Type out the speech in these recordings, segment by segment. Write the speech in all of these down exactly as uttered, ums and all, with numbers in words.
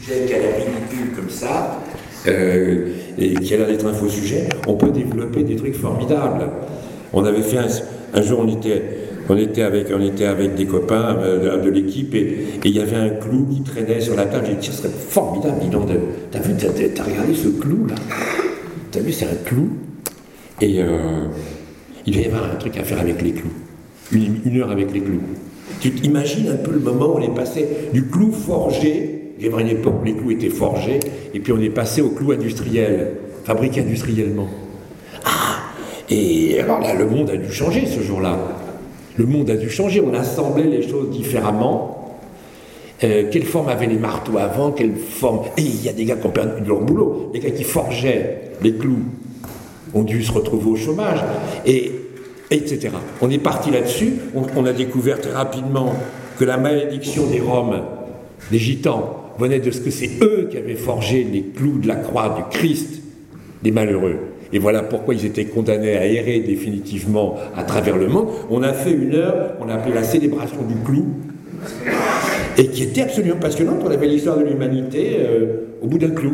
qui a l'air ridicule comme ça, euh, et qui a l'air d'être un faux sujet, on peut développer des trucs formidables. On avait fait un, un jour, on était, on était avec, on était avec des copains euh, de, de l'équipe, et il y avait un clou qui traînait sur la table. J'ai dit, ce serait formidable, dis donc, t'as vu, t'as, t'as regardé ce clou là? T'as vu, c'est un clou, et euh, il devait y avoir un truc à faire avec les clous, une, une heure avec les clous. Tu t'imagines un peu le moment où on est passé du clou forgé. Il y avait une époque où les clous étaient forgés, et puis on est passé au clou industriel, fabriqué industriellement. Ah! Et alors là, le monde a dû changer ce jour-là. Le monde a dû changer, on assemblait les choses différemment. Euh, quelle forme avaient les marteaux avant? Quelle forme... Et il y a des gars qui ont perdu leur boulot. Les gars qui forgeaient les clous ont dû se retrouver au chômage, et, et cetera. On est parti là-dessus, on, on a découvert très rapidement que la malédiction des Roms, des Gitans, venait de ce que c'est eux qui avaient forgé les clous de la croix du Christ des malheureux. Et voilà pourquoi ils étaient condamnés à errer définitivement à travers le monde. On a fait une heure, on a appelé la célébration du clou, et qui était absolument passionnante. On avait l'histoire de l'humanité euh, au bout d'un clou.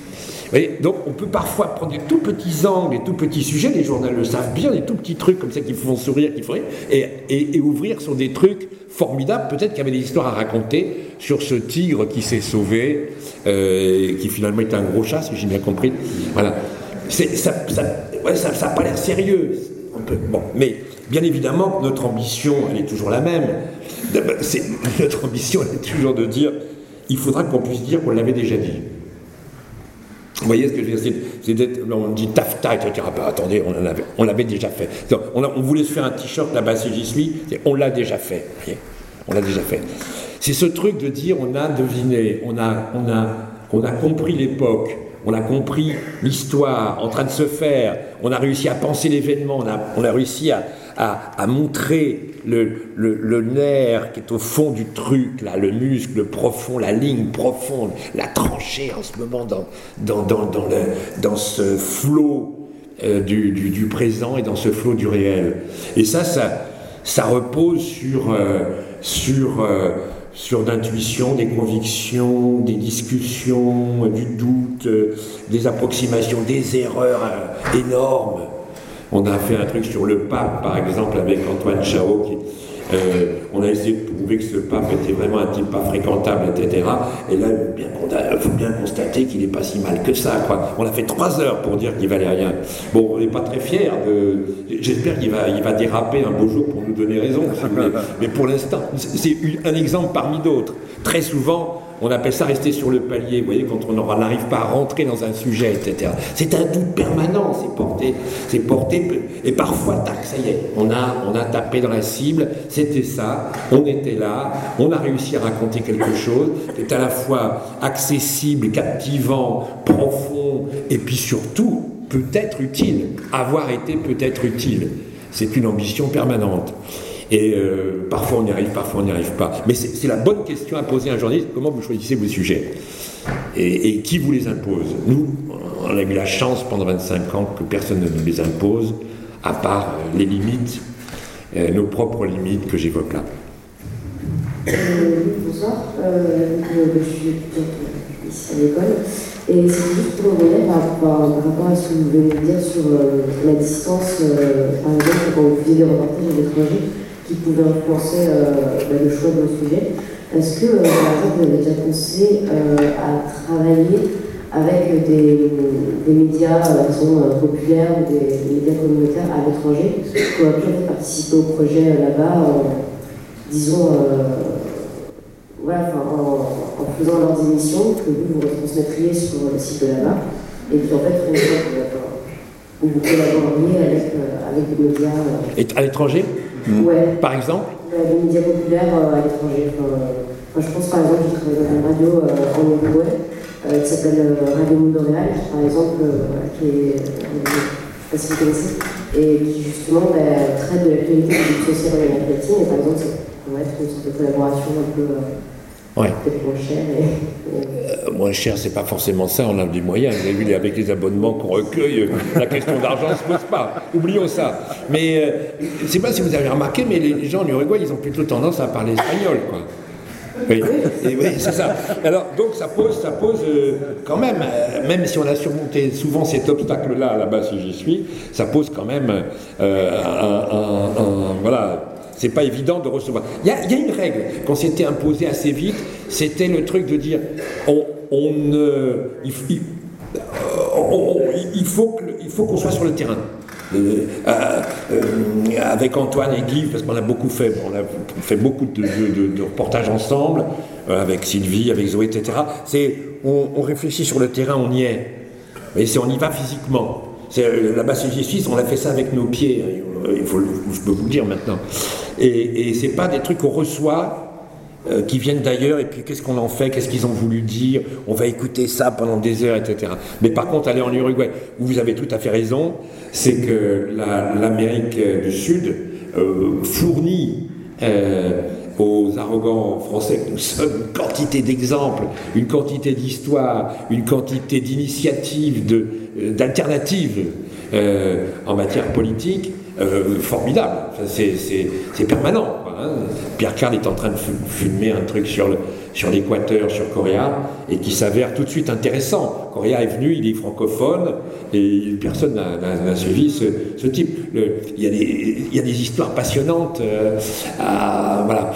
Et donc on peut parfois prendre des tout petits angles, des tout petits sujets, les journalistes le savent bien, des tout petits trucs comme ça qui font sourire, qui font rire, et, et, et ouvrir sur des trucs formidables, peut-être qu'il y avait des histoires à raconter sur ce tigre qui s'est sauvé, euh, qui finalement est un gros chat, si j'ai bien compris. Voilà. C'est, ça n'a ça, ouais, ça, ça pas l'air sérieux. On peut, bon, mais bien évidemment, notre ambition, elle est toujours la même. C'est, notre ambition, elle est toujours de dire, il faudra qu'on puisse dire qu'on l'avait déjà dit. Vous voyez ce que je veux dire, c'est, c'est d'être, on dit tafta, et tu dis, ah ben attendez, on, en avait, on l'avait déjà fait. Donc, on, a, on voulait se faire un t-shirt là-bas, si j'y suis, c'est, on l'a déjà fait. Vous voyez, on l'a déjà fait. C'est ce truc de dire, on a deviné, on a, on a, on a compris l'époque, on a compris l'histoire en train de se faire, on a réussi à penser l'événement, on a, on a réussi à, à, à montrer le, le, le nerf qui est au fond du truc, là, le muscle profond, la ligne profonde, la tranchée en ce moment dans, dans, dans, dans, le, dans ce flot euh, du, du, du présent et dans ce flot du réel. Et ça, ça, ça repose sur, euh, sur, euh, sur l'intuition, des convictions, des discussions, du doute, euh, des approximations, des erreurs euh, énormes. On a fait un truc sur le pape, par exemple, avec Antoine Chao, qui, euh, on a essayé de prouver que ce pape était vraiment un type pas fréquentable, et cetera. Et là, il faut bien constater qu'il n'est pas si mal que ça, quoi. On a fait trois heures pour dire qu'il valait rien. Bon, on n'est pas très fiers de... J'espère qu'il va, il va déraper un beau jour pour nous donner raison. Mais, mais pour l'instant, c'est un exemple parmi d'autres. Très souvent, on appelle ça rester sur le palier, vous voyez, quand on n'arrive pas à rentrer dans un sujet, et cetera. C'est un doute permanent, c'est porté, c'est porté, et parfois, tac, ça y est, on a, on a tapé dans la cible, c'était ça, on était là, on a réussi à raconter quelque chose, c'est à la fois accessible, captivant, profond, et puis surtout, peut-être utile, avoir été peut-être utile. C'est une ambition permanente. Et euh, parfois on y arrive, parfois on n'y arrive pas. Mais c'est, c'est la bonne question à poser à un journaliste, comment vous choisissez vos sujets et, et qui vous les impose? Nous, on a eu la chance pendant vingt-cinq ans que personne ne nous les impose, à part euh, les limites, euh, nos propres limites que j'évoque là. Euh, bonsoir, euh, je suis étudiante ici à l'école, et c'est juste pour revenir par, par, par rapport à ce que vous venez de dire sur euh, la distance, euh, par exemple, quand vous faisiez des reportages à l'étranger, qui pouvaient influencer euh, bah, le choix de vos sujets. Est-ce que, euh, par exemple, vous avez déjà pensé euh, à travailler avec des, des médias euh, qui sont euh, populaires, des, des médias communautaires à l'étranger, pour en fait participer au projet euh, là-bas, en, disons, euh, voilà, en, en faisant leurs émissions, que vous vous retransmettriez sur le site de là-bas, et puis en fait, vous, vous collaboreriez avec, euh, avec des médias. Euh, et à l'étranger? Mmh. Ouais. Par exemple Les médias populaires euh, à l'étranger. Enfin, euh, je pense par exemple, j'ai travaillé dans une radio euh, en Uruguay euh, qui s'appelle euh, Radio Montréal, par exemple, euh, qui est, euh, je ne sais pas si vous connaissez, et qui justement bah, traite de l'actualité de la sociale en Amérique latine. Et par exemple, ça pourrait être une sorte de collaboration un peu euh, ouais. peut-être moins chère. Et, et... Euh, moins cher, c'est pas forcément ça, on a des moyens. Vous avez vu, avec les abonnements qu'on recueille, la question d'argent ne se pose pas. Oublions ça. Mais euh, je ne sais pas si vous avez remarqué, mais les gens en Uruguay, ils ont plutôt tendance à parler espagnol, quoi. Oui, et oui, c'est ça. Alors, donc, ça pose, ça pose euh, quand même, euh, même si on a surmonté souvent cet obstacle-là, là-bas, si j'y suis, ça pose quand même euh, un, un, un, voilà. C'est pas évident de recevoir. Il y a, il y a une règle qu'on s'était imposée assez vite, c'était le truc de dire on, on ne, il, il, on, on, il faut que, il faut qu'on soit sur le terrain. Euh, euh, avec Antoine et Guy, parce qu'on a beaucoup fait, on a fait beaucoup de, de, de reportages ensemble, euh, avec Sylvie, avec Zoé, et cetera. C'est, on, on réfléchit sur le terrain, on y est, mais c'est on y va physiquement. C'est, là-bas, chez Suisse, on a fait ça avec nos pieds. Il faut, je peux vous le dire maintenant. Et, et c'est pas des trucs qu'on reçoit euh, qui viennent d'ailleurs. Et puis qu'est-ce qu'on en fait? Qu'est-ce qu'ils ont voulu dire? On va écouter ça pendant des heures, et cetera. Mais par contre, aller en Uruguay, où vous avez tout à fait raison, c'est que la, l'Amérique du Sud euh, fournit euh, aux arrogants français que nous sommes une quantité d'exemples, une quantité d'histoires, une quantité d'initiatives, de, d'alternatives euh, en matière politique. Euh, formidable, enfin, c'est, c'est, c'est permanent. Quoi, hein. Pierre Carl est en train de filmer un truc sur, le, sur l'Équateur, sur Correa, et qui s'avère tout de suite intéressant. Correa est venu, il est francophone, et personne n'a, n'a, n'a suivi ce, ce type. Le, il, y a des, il y a des histoires passionnantes. Euh, à, voilà.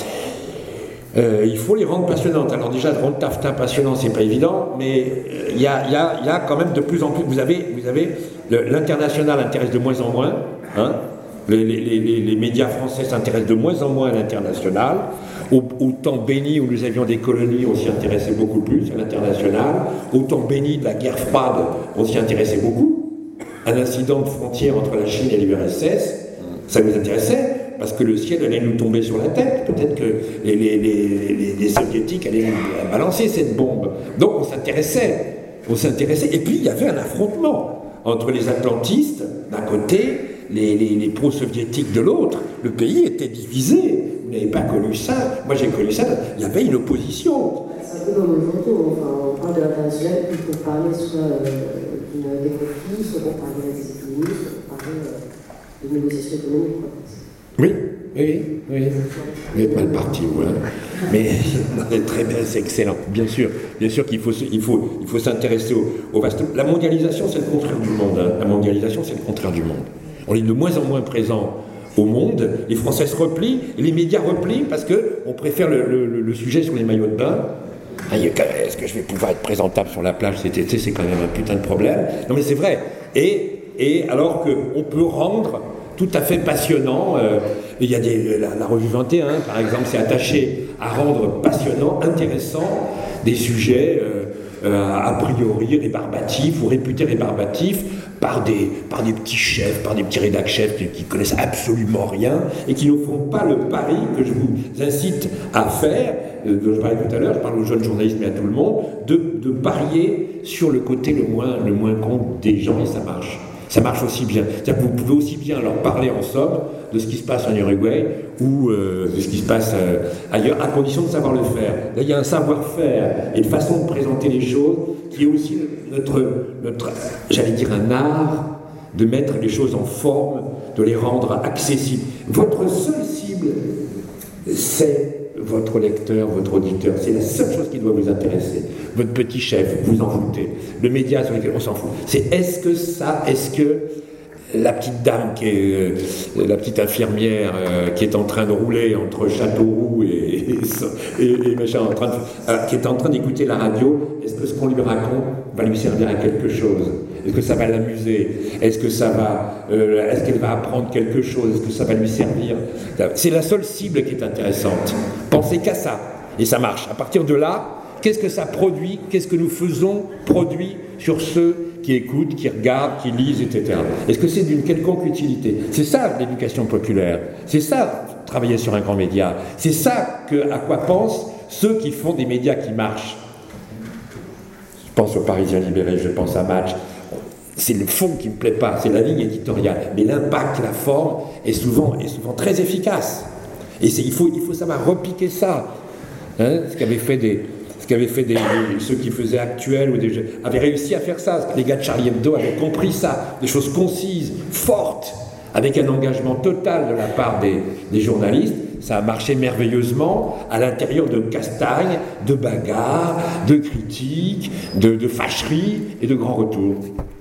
Euh, il faut les rendre passionnantes. Alors déjà, de rendre Taffetas passionnant, c'est pas évident, mais il y a, y a, y a quand même de plus en plus. Vous avez, vous avez le, l'international intéresse de moins en moins. Hein, les, les, les, les médias français s'intéressent de moins en moins à l'international. Au, au temps béni où nous avions des colonies, on s'y intéressait beaucoup plus à l'international. Au temps béni de la guerre froide, on s'y intéressait beaucoup. Un incident de frontière entre la Chine et l'U R S S, ça nous intéressait. Parce que le ciel allait nous tomber sur la tête, peut-être que les, les, les, les, les soviétiques allaient nous balancer cette bombe. Donc on s'intéressait, on s'intéressait. Et puis il y avait un affrontement entre les atlantistes d'un côté, les, les, les pro-soviétiques de l'autre. Le pays était divisé. Vous n'avez pas connu ça. Moi j'ai connu ça. Il y avait une opposition. C'est un peu comme le photo. Enfin, on parle de l'international pour parler soit euh, d'une, des conflits, soit pour parler des économies, soit pour parler euh, de négociations économiques. Quoi. Oui, oui, oui. Vous êtes mal parti, ouais. Mais c'est très bien, c'est excellent. Bien sûr, bien sûr qu'il faut, il faut, il faut s'intéresser au, au vaste. La mondialisation, c'est le contraire du monde. Hein. La mondialisation, c'est le contraire du monde. On est de moins en moins présent au monde. Les Français se replient, et les médias replient parce que on préfère le, le, le sujet sur les maillots de bain. Ah, est-ce que je vais pouvoir être présentable sur la plage cet été? C'est quand même un putain de problème. Non, mais c'est vrai. Et, et alors qu'on peut rendre tout à fait passionnant. Euh, il y a des, la, la revue vingt et un, par exemple, s'est attachée à rendre passionnant, intéressant des sujets euh, euh, a priori rébarbatifs ou réputés rébarbatifs par des, par des petits chefs, par des petits rédacs chefs qui, qui connaissent absolument rien et qui ne font pas le pari que je vous incite à faire, euh, dont je parlais tout à l'heure, je parle aux jeunes journalistes mais à tout le monde, de, de parier sur le côté le moins, le moins con des gens et ça marche. Ça marche aussi bien. C'est-à-dire que vous pouvez aussi bien leur parler en somme de ce qui se passe en Uruguay ou euh, de ce qui se passe euh, ailleurs, à condition de savoir le faire. Là, il y a un savoir-faire et une façon de présenter les choses qui est aussi notre, notre j'allais dire un art de mettre les choses en forme, de les rendre accessibles. Votre seule cible, c'est votre lecteur, votre auditeur. C'est la seule chose qui doit vous intéresser. Votre petit chef, vous en foutez. Le média sur lequel on s'en fout. C'est est-ce que ça, est-ce que la petite dame, qui est, euh, la petite infirmière euh, qui est en train de rouler entre Châteauroux et, et, et, et machin, en train de, euh, qui est en train d'écouter la radio, est-ce que ce qu'on lui raconte va lui servir à quelque chose? Est-ce que ça va l'amuser? Est-ce que ça va, euh, est-ce qu'elle va apprendre quelque chose? Est-ce que ça va lui servir? C'est la seule cible qui est intéressante. Pensez qu'à ça. Et ça marche. À partir de là, qu'est-ce que ça produit? Qu'est-ce que nous faisons produit sur ceux qui écoutent, qui regardent, qui lisent, et cetera. Est-ce que c'est d'une quelconque utilité? C'est ça l'éducation populaire. C'est ça travailler sur un grand média. C'est ça que, à quoi pensent ceux qui font des médias qui marchent. Je pense aux Parisiens libérés, je pense à Match. C'est le fond qui ne me plaît pas, c'est la ligne éditoriale. Mais l'impact, la forme est souvent, est souvent très efficace. Et c'est, il, faut, il faut savoir repiquer ça. Hein, ce qu'avaient fait, des, ce qu'avaient fait des, des, ceux qui faisaient Actuel ou des jeux, avaient réussi à faire ça. Les gars de Charlie Hebdo avaient compris ça. Des choses concises, fortes, avec un engagement total de la part des, des journalistes. ça a marché merveilleusement à l'intérieur de castagnes, de bagarres, de critiques, de, de fâcheries et de grands retours.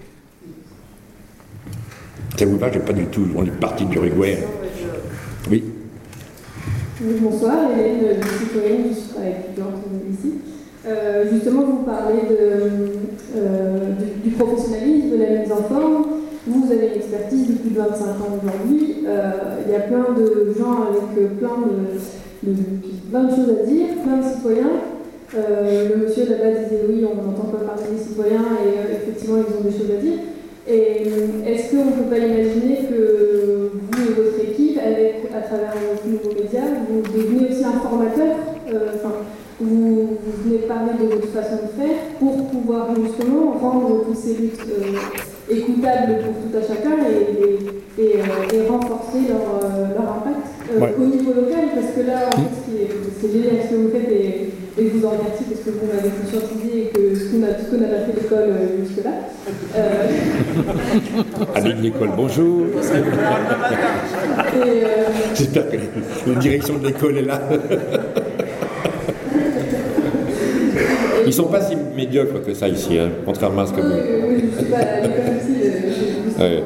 Ça vous va, j'ai pas du tout, on est parti du Uruguay. Oui. Bonsoir, Hélène, citoyenne, je suis étudiante ici. Euh, justement, vous parlez de, euh, du, du professionnalisme, de la mise en forme. Vous avez une expertise depuis vingt-cinq ans aujourd'hui. Euh, il y a plein de gens avec plein de, de, plein de choses à dire, plein de citoyens. Euh, le monsieur là-bas disait oui, on n'entend pas parler des citoyens et euh, effectivement, ils ont des choses à dire. Et est-ce qu'on ne peut pas imaginer que vous et votre équipe, avec, à travers vos nouveaux médias, vous devenez aussi un formateur, euh, enfin, vous, vous venez parler de votre façon de faire pour pouvoir justement rendre tous ces luttes euh, écoutables pour tout à chacun et, et, et, euh, et renforcer leur, euh, leur impact euh, ouais. au niveau local, parce que là, en fait, ce qui est, c'est génial ce que vous faites et, et je vous en remercie parce que vous m'avez conscientisé et que ce qu'on a, ce qu'on a fait l'école euh, jusque-là. Euh... Ami de l'école, bonjour. Et euh... J'espère que la direction de l'école est là. Ils ne sont pas si médiocres que ça ici, hein, contrairement à ce que vous... Oui, oui, je ne suis pas à l'école ici, je suis ouais.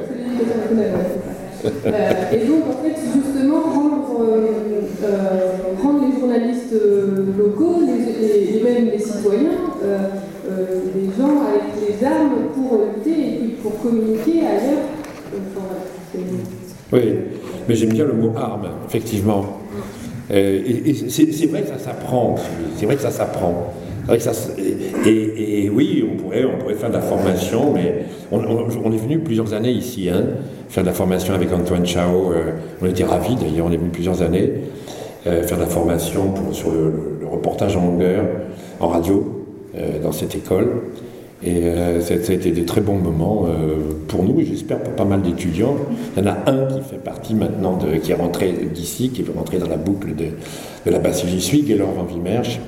euh, Et donc, en fait, justement, rendre, euh, rendre les journalistes locaux, les, et, et même les citoyens, euh, euh, des gens avec les armes pour lutter et puis pour communiquer ailleurs. Enfin, oui, mais j'aime bien le mot arme, effectivement. Euh, et, et c'est, c'est vrai que ça s'apprend, c'est vrai que ça s'apprend. Ça, et, et oui, on pourrait, on pourrait faire de la formation, mais on, on, on est venu plusieurs années ici, hein, faire de la formation avec Antoine Chao. Euh, on était ravis, d'ailleurs, on est venu plusieurs années euh, faire de la formation pour, sur le, le reportage en longueur, en radio, euh, dans cette école. Et euh, ça, ça a été des très bons moments euh, pour nous, et j'espère pour pas mal d'étudiants. Il y en a un qui fait partie maintenant, de, qui est rentré d'ici, qui est rentré dans la boucle de, de la basse j'y suis, Gaylor Van Wimmersch.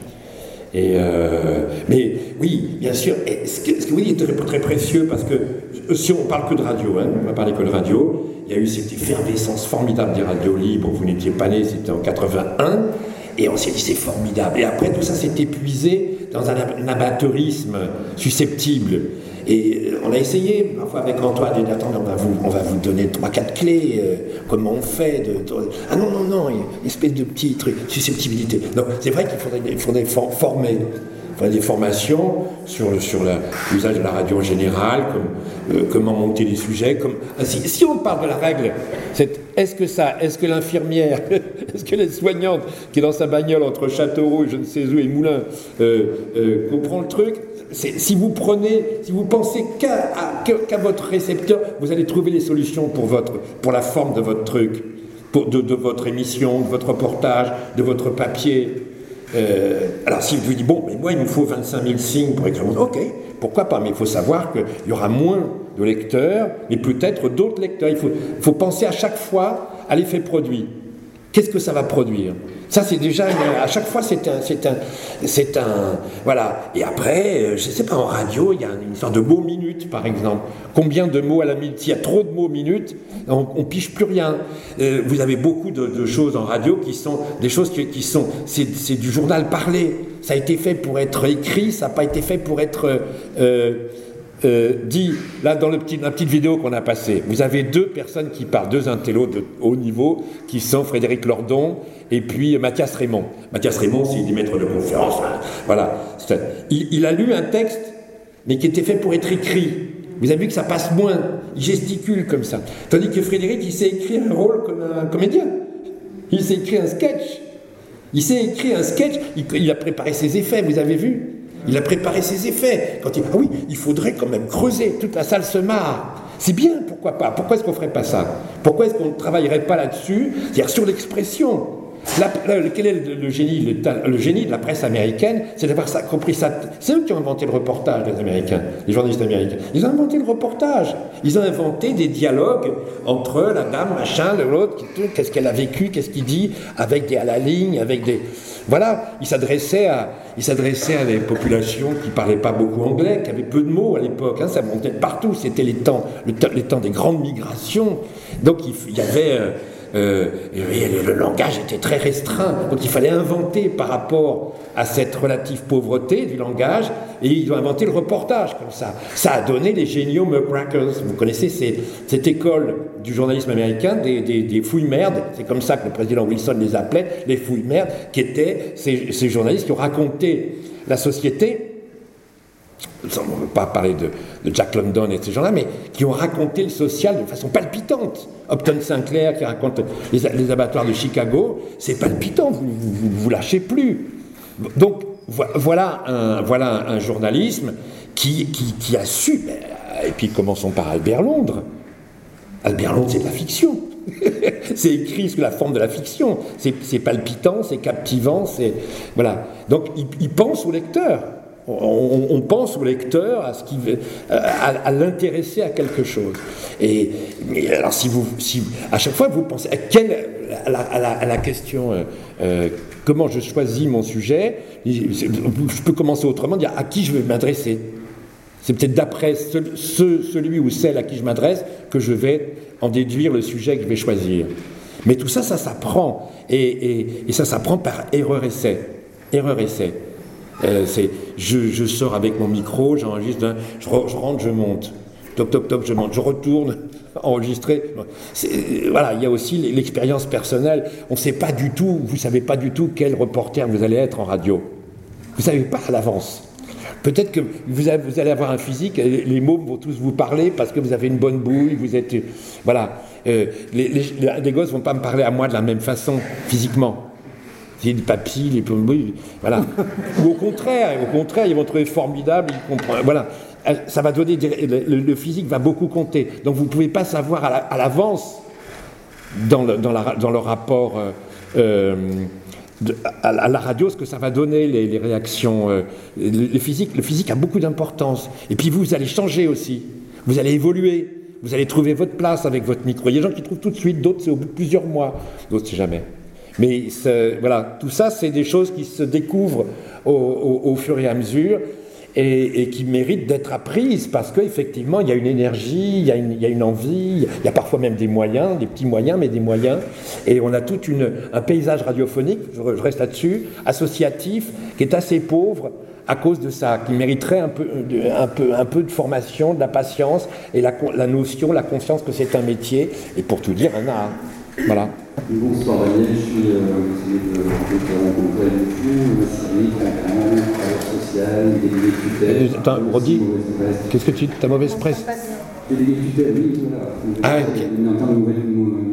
Et euh, mais oui, bien sûr, et ce, que, ce que vous dites est très, très précieux, parce que si on parle que de radio, hein, on va parler que de radio, il y a eu cette effervescence formidable des radios libres, vous n'étiez pas né, c'était en quatre-vingt-un, et on s'est dit c'est formidable. Et après tout ça s'est épuisé dans un, un amateurisme susceptible. Et on a essayé, parfois avec Antoine, de dire attends, on va vous, on va vous donner trois, quatre clés, euh, comment on fait. De, de... Ah non, non, non, une espèce de petit truc, susceptibilité. Donc c'est vrai qu'il faudrait, il faudrait for- former. Il faudrait des formations sur, sur la, l'usage de la radio en général, comme, euh, comment monter les sujets. Comme... Ah, si, si on parle de la règle, c'est est-ce que ça, est-ce que l'infirmière, est-ce que la soignante qui est dans sa bagnole entre Châteauroux et je ne sais où et Moulins euh, euh, comprend le truc? C'est, si vous prenez, si vous pensez qu'à, à, qu'à votre récepteur, vous allez trouver les solutions pour, votre, pour la forme de votre truc, pour, de, de votre émission, de votre reportage, de votre papier. Euh, alors si vous dites, bon, mais moi il me faut vingt-cinq mille signes pour écrire, ok, pourquoi pas, mais il faut savoir qu'il y aura moins de lecteurs, mais peut-être d'autres lecteurs. Il faut, faut penser à chaque fois à l'effet produit. Qu'est-ce que ça va produire? Ça, c'est déjà, à chaque fois, c'est un, c'est un, c'est un, voilà. Et après, je ne sais pas, en radio, il y a une sorte de mots minute, par exemple. Combien de mots à la minute? S'il y a trop de mots minute, on, on piche plus rien. Euh, vous avez beaucoup de, de choses en radio qui sont des choses qui, qui sont, c'est, c'est du journal parlé. Ça a été fait pour être écrit, ça n'a pas été fait pour être euh, euh, dit. Là, dans le petit, la petite vidéo qu'on a passée, vous avez deux personnes qui parlent, deux intellos de haut niveau, qui sont Frédéric Lordon et puis Mathias Raymond. Mathias Raymond, c'est des maîtres de conférence. Hein, voilà. Un, il, il a lu un texte, mais qui était fait pour être écrit. Vous avez vu que ça passe moins. Il gesticule comme ça. Tandis que Frédéric, il sait écrire un rôle comme un comédien. Il sait écrire un sketch. Il sait écrire un sketch. Il, il a préparé ses effets, vous avez vu? Il a préparé ses effets. Quand il, ah oui, il faudrait quand même creuser. Toute la salle se marre. C'est bien, pourquoi pas? Pourquoi est-ce qu'on ne ferait pas ça? Pourquoi est-ce qu'on ne travaillerait pas là-dessus? C'est-à-dire sur l'expression. La, la, quel est le, le, génie, le, le génie de la presse américaine? C'est d'avoir ça, compris ça. C'est eux qui ont inventé le reportage, les Américains, les journalistes américains. Ils ont inventé le reportage. Ils ont inventé des dialogues entre la dame, machin, l'autre, qu'est-ce qu'elle a vécu, qu'est-ce qu'il dit, avec des à la ligne, avec des... Voilà, ils s'adressaient à, ils s'adressaient à des populations qui ne parlaient pas beaucoup anglais, qui avaient peu de mots à l'époque. Hein, ça montait partout. C'était les temps, le, les temps des grandes migrations. Donc il, il y avait... Euh, euh, et le langage était très restreint. Donc il fallait inventer par rapport à cette relative pauvreté du langage, et ils ont inventé le reportage comme ça. Ça a donné les géniaux muckrakers. Vous connaissez ces, cette école du journalisme américain, des, des, des fouilles-merdes, c'est comme ça que le président Wilson les appelait, les fouilles-merdes, qui étaient ces, ces journalistes qui ont raconté la société. On ne veut pas parler de, de Jack London et de ces gens-là, mais qui ont raconté le social de façon palpitante. Upton Sinclair qui raconte les, les abattoirs de Chicago, c'est palpitant, vous ne vous, vous lâchez plus. Donc voilà un, voilà un journalisme qui, qui, qui a su, et puis commençons par Albert Londres. Albert Londres, c'est de la fiction. C'est écrit sous la forme de la fiction. C'est, c'est palpitant, c'est captivant, c'est... Voilà. Donc il, il pense au lecteur. On, on pense au lecteur, à, ce qui, à, à l'intéresser à quelque chose. Et, et alors, si vous, si, à chaque fois, vous pensez à, quelle, à, la, à, la, à la question euh, euh, comment je choisis mon sujet, je peux commencer autrement, dire à qui je vais m'adresser. C'est peut-être d'après ce, ce, celui ou celle à qui je m'adresse que je vais en déduire le sujet que je vais choisir. Mais tout ça, ça s'apprend. Et, et, et ça s'apprend par erreur-essai. Erreur-essai. Euh, c'est, je, je sors avec mon micro, j'enregistre, hein, je, je rentre, je monte, toc toc toc, je monte, je retourne, enregistrer. C'est, voilà, il y a aussi l'expérience personnelle. On ne sait pas du tout, vous ne savez pas du tout quel reporter vous allez être en radio. Vous ne savez pas à l'avance. Peut-être que vous, avez, vous allez avoir un physique, les, les mots vont tous vous parler parce que vous avez une bonne bouille, vous êtes, voilà. Euh, les, les, les gosses ne vont pas me parler à moi de la même façon physiquement. Les papilles, les plombes, voilà. Ou au contraire, au contraire, ils vont trouver formidable, ils comprennent, voilà. Ça va donner, des, le, le physique va beaucoup compter. Donc vous ne pouvez pas savoir à, la, à l'avance dans le, dans la, dans le rapport euh, de, à, à la radio ce que ça va donner, les, les réactions. Euh, le, physique, le physique a beaucoup d'importance. Et puis vous, vous allez changer aussi. Vous allez évoluer. Vous allez trouver votre place avec votre micro. Il y a des gens qui trouvent tout de suite, d'autres c'est au bout de plusieurs mois, d'autres c'est jamais. Mais voilà, tout ça, c'est des choses qui se découvrent au, au, au fur et à mesure et, et qui méritent d'être apprises parce qu'effectivement, il y a une énergie, il y a une, il y a une envie, il y a parfois même des moyens, des petits moyens, mais des moyens. Et on a tout une, un paysage radiophonique, je, je reste là-dessus, associatif, qui est assez pauvre à cause de ça, qui mériterait un peu, un peu, un peu de formation, de la patience et la, la notion, la conscience que c'est un métier et pour tout dire, un art. Voilà. Bonsoir Daniel, je suis euh, de rencontrer avec vous, Cyril, travailleur social, délégué tutelle. Attends, redis, qu'est-ce que tu. Ta mauvaise presse Délégué tutelle, oui, voilà. Ah, ok. On est en train de nouvelle.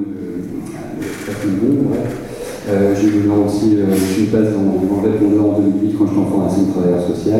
Bon, bref. Euh, j'ai eu aussi euh, une place dans, en répondeur en deux mille huit quand j'étais en formation de travailleur social.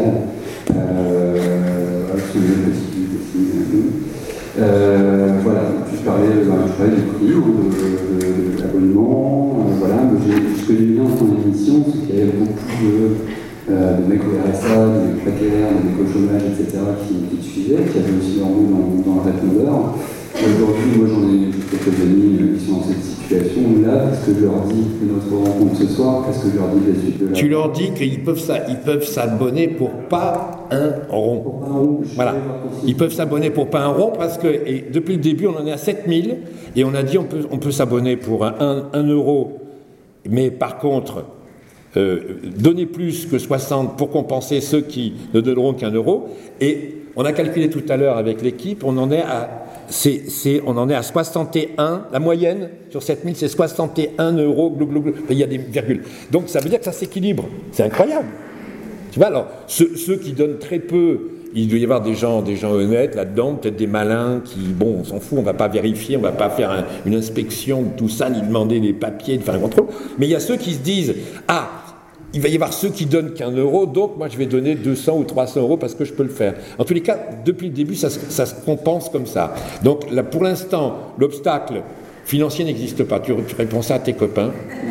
Euh, c'est une petite aussi. Euh, voilà, je parlais, ben, je parlais du prix, de, de, de l'abonnement, euh, voilà, mais j'ai, ce que j'ai bien dans ton émission, c'est qu'il y avait beaucoup de, euh, de mecs au R S A, de mecs précaires, de mecs au chômage, et cetera, qui, qui te suivaient, qui avaient aussi leur rôle dans, dans le répondeur. Aujourd'hui, moi j'en ai quelques amis qui sont dans cette situation-là. Qu'est-ce que je leur dis de notre rencontre ce soir? Qu'est-ce que je leur dis de la suite de la... Tu leur dis qu'ils peuvent, ça, ils peuvent s'abonner pour pas un rond. Pour pas un rond. Voilà. Ils peuvent s'abonner pour pas un rond parce que et depuis le début, on en est à sept mille et on a dit on peut, on peut s'abonner pour un, un, un euro. Mais par contre, euh, donner plus que soixante pour compenser ceux qui ne donneront qu'un euro. Et on a calculé tout à l'heure avec l'équipe, on en est à... C'est, c'est, on en est à soixante et un, la moyenne sur sept mille, c'est soixante et un euros, glou, glou, glou, il y a des virgules. Donc ça veut dire que ça s'équilibre, c'est incroyable. Tu vois, alors, ceux, ceux qui donnent très peu, il doit y avoir des gens, des gens honnêtes là-dedans, peut-être des malins qui, bon, on s'en fout, on ne va pas vérifier, on ne va pas faire un, une inspection de tout ça, ni demander des papiers, de faire un contrôle. Mais il y a ceux qui se disent, ah, il va y avoir ceux qui donnent qu'un euro, donc moi je vais donner deux cents ou trois cents euros parce que je peux le faire. En tous les cas, depuis le début, ça, ça se compense comme ça. Donc là, pour l'instant, l'obstacle financier n'existe pas. Tu, tu réponds ça à tes copains.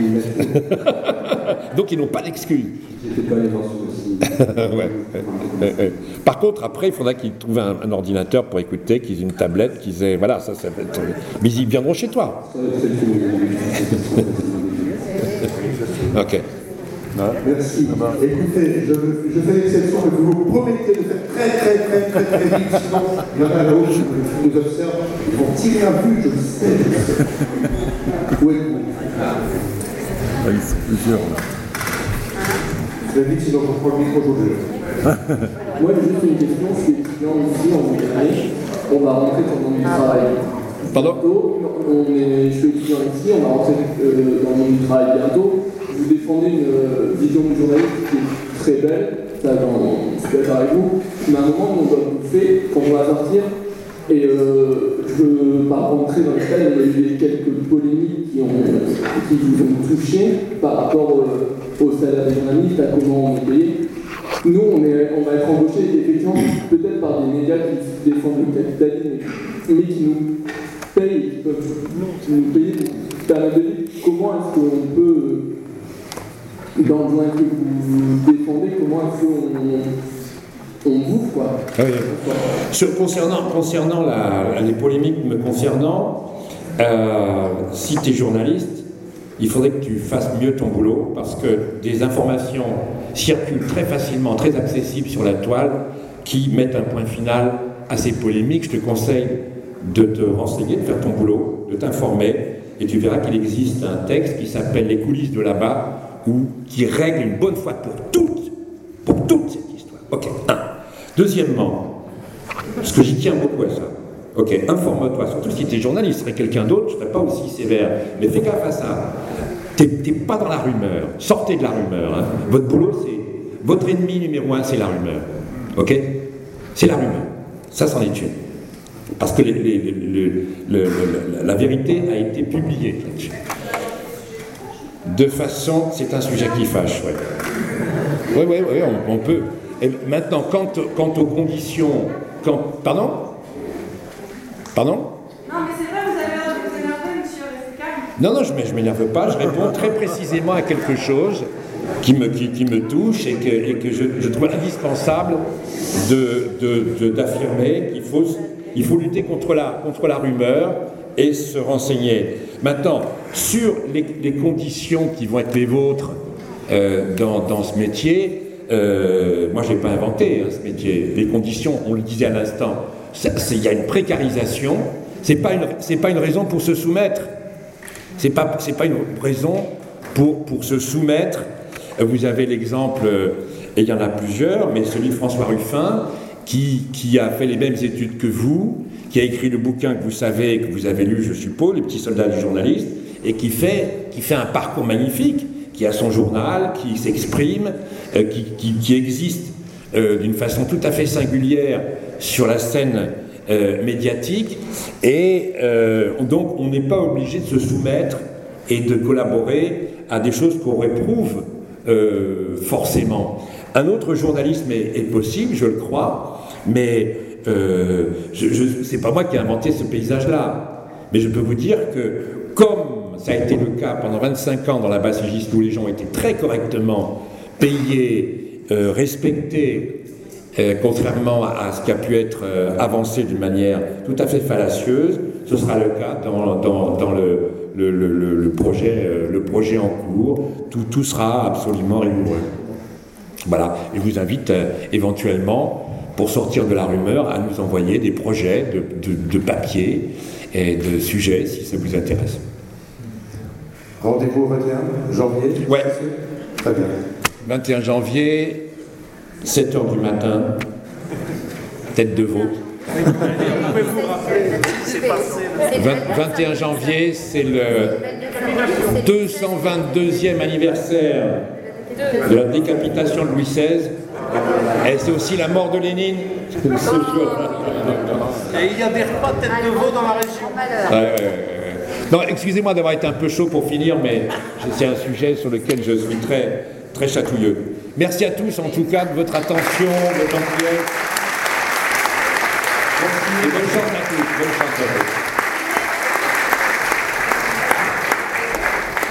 Donc ils n'ont pas d'excuse. J'étais pas allé voir ça aussi. Ouais. Ouais, ouais. Par contre, après, il faudra qu'ils trouvent un, un ordinateur pour écouter, qu'ils aient une tablette, qu'ils aient... Voilà, ça, ça va être... Mais ils viendront chez toi. Ok. Ah. Merci. Ah bah. Écoutez, je, je fais l'exception, mais vous me promettez de faire très très très très très vite, sinon il y en a là-haut qui nous observent, ils vont tirer un but, je le sais. Où êtes-vous? Ah, ils sont plusieurs là. Très vite, sinon je prends le micro aujourd'hui. Moi, j'ai juste une question. Je suis étudiant ici en Italie. On va rentrer dans le monde du travail. Pardon? On est, je suis étudiant ici, on va rentrer euh, dans le monde du travail bientôt. Vous défendez une euh, vision du journalisme qui est très belle, ça, dans, je suis d'accord avec vous. Mais à un moment, on doit bouffer quand on va sortir. Et euh, je ne veux pas rentrer dans le détail, il y a eu quelques polémiques qui, ont, qui vous ont touché par rapport euh, au salaire des journalistes, à comment on est payé. Nous, on, est, on va être embauchés effectivement peut-être par des médias qui défendent le capitalisme, mais qui nous payent, qui peuvent nous payer pour permettre de vivre. Comment est-ce qu'on peut, dans le journal que vous défendez, comment est-ce qu'on on bouffe, quoi? Oui. Sur, concernant concernant la, les polémiques me concernant, euh, si tu es journaliste, il faudrait que tu fasses mieux ton boulot parce que des informations circulent très facilement, très accessibles sur la toile qui mettent un point final à ces polémiques. Je te conseille de te renseigner, de faire ton boulot, de t'informer et tu verras qu'il existe un texte qui s'appelle Les coulisses de là-bas ou qui règle une bonne fois pour toutes, pour toute cette histoire. Ok, un. Deuxièmement, parce que j'y tiens beaucoup à ça. Ok, informe-toi, surtout si tu es journaliste, serais quelqu'un d'autre, je ne serais pas aussi sévère. Mais fais gaffe à ça. Tu n'es pas dans la rumeur. Sortez de la rumeur. Hein. Votre boulot, c'est... Votre ennemi numéro un, c'est la rumeur. Ok? C'est la rumeur. Ça, c'en est une. Parce que les, les, les, les, le, le, la vérité a été publiée là-dessus. De façon... C'est un sujet qui fâche, ouais. Oui, oui, oui, on, on peut... Et maintenant, quant, quant aux conditions... Quand, pardon? Pardon? Non, mais c'est vrai, vous avez l'air de vous énerver, monsieur, restez calme. Non, non, je ne m'énerve pas, je réponds très précisément à quelque chose qui me, qui, qui me touche et que, et que je, je trouve indispensable de, de, de, d'affirmer qu'il faut, il faut lutter contre la, contre la rumeur et se renseigner. Maintenant, sur les, les conditions qui vont être les vôtres euh, dans, dans ce métier, euh, moi je n'ai pas inventé hein, ce métier. Les conditions, on le disait à l'instant, il y a une précarisation, ce n'est pas, pas une raison pour se soumettre. Ce n'est pas, pas une raison pour, pour se soumettre. Vous avez l'exemple, et il y en a plusieurs, mais celui de François Ruffin, qui, qui a fait les mêmes études que vous, qui a écrit le bouquin que vous savez, que vous avez lu, je suppose, Les petits soldats du journaliste, et qui fait, qui fait un parcours magnifique, qui a son journal, qui s'exprime, euh, qui, qui, qui existe euh, d'une façon tout à fait singulière sur la scène euh, médiatique, et euh, donc on n'est pas obligé de se soumettre et de collaborer à des choses qu'on réprouve euh, forcément. Un autre journalisme est, est possible, je le crois, mais euh, je, je, c'est pas moi qui ai inventé ce paysage-là, mais je peux vous dire que comme ça a été le cas pendant vingt-cinq ans dans la Basse-Égiste où les gens étaient très correctement payés, euh, respectés, Euh, contrairement à, à ce qui a pu être euh, avancé d'une manière tout à fait fallacieuse, ce sera le cas dans, dans, dans le, le, le, le, projet, euh, le projet en cours. Tout, tout sera absolument rigoureux. Voilà. Et je vous invite euh, éventuellement, pour sortir de la rumeur, à nous envoyer des projets de, de, de papier et de sujets, si ça vous intéresse. Rendez-vous au vingt et un janvier? Ouais. Très bien. vingt et un janvier... sept heures du matin, tête de veau. vingt et un janvier, c'est le deux cent vingt-deuxième anniversaire de la décapitation de Louis seize. Et c'est aussi la mort de Lénine. Ce jour-là. Et il y a des repas de tête de veau dans la région. Ouais, ouais, ouais. Non, excusez-moi d'avoir été un peu chaud pour finir, mais c'est un sujet sur lequel je suis très, très chatouilleux. Merci à tous, en tout cas, de votre attention, de votre gentillesse. Et bonne chance à tous. Bonne chance à tous.